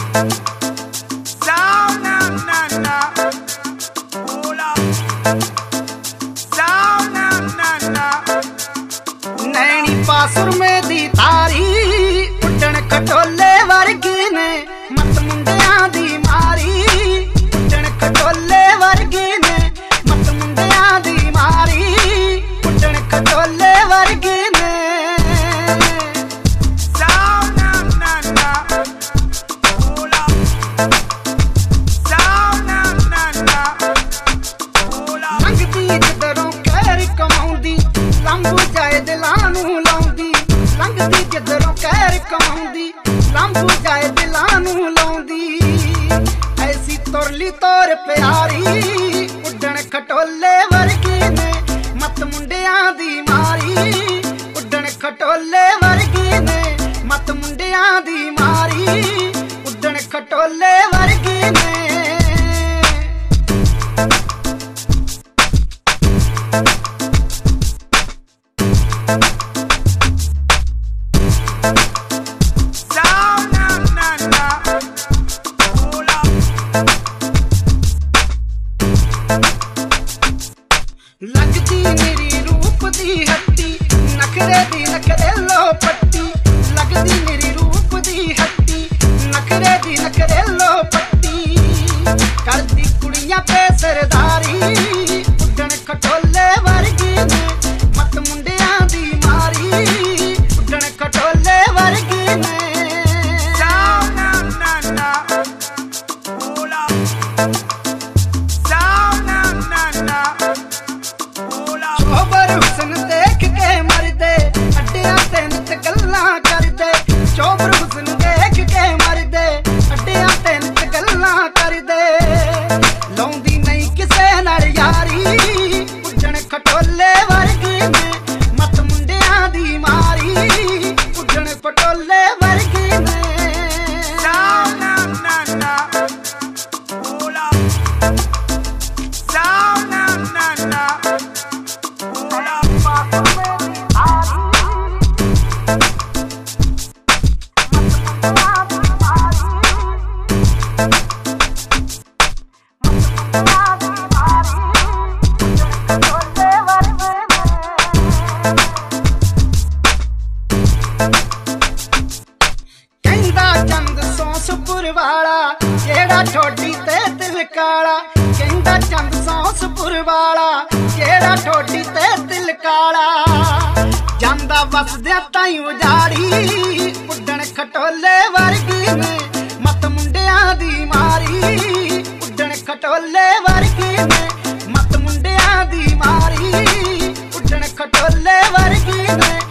नैनी पासुरमे दी तारी उड्डण खटोले वर्गी ने मत मुंडियां दी मारी उड्डण खटोले वर्गी ने मत मुंडियां दी मारी उड्डण खटोले वर्गी ने लंघदी जिधरों कहर कमाउंदी लंघू जाए दिलां नूं लाउंदी लंघदी जिधरों कहर कमाउंदी लंघू जाए दिलां नूं लाउंदी ऐसी तुरली तोर प्यारी उड्डण खटोले वर्गी ने मत मुंडियां दी मारी उड्डण खटोले वर्गी ने मत मुंडियां दी मारी उड्डण खटोले वर्गी ने लगदी मेरी रूप दी हट्टी नखरे दी नखरे लो पट्टी लगदी मेरी रूप दी हट्टी नखरे दी नखरे लो पट्टी करदी कुड़ियां पे सरदारी उड्डण खटोले वर्गी ने मत मुंडियां दी मारी उड्डण खटोले वर्गी ने चोबर हुसन देख के मरदे अड्डियां ते नित गल्लां करदे चोबर हुसन देख के मरदे अड्डियां ते नित गल्लां करदे लौंदी नहीं किसे नाल यारी उड्डण खटोले वर्गी ने मत मुंडियां दी मारी उड्डण खटोले वर्गी ने चंद सौंसपुर वाला जेड़ा ठोडी ते तिल काला कहंदा चंद सौंसपुर वाला जेड़ा ठोडी ते तिल काला जांदा वसदे ताई उजाड़ी उड्डण खटोले वर्गी ने मत मुंडियां दी मारी उड्डण खटोले वर्गी ने मत मुंडियां दी मारी उड्डण खटोले वर्गी ने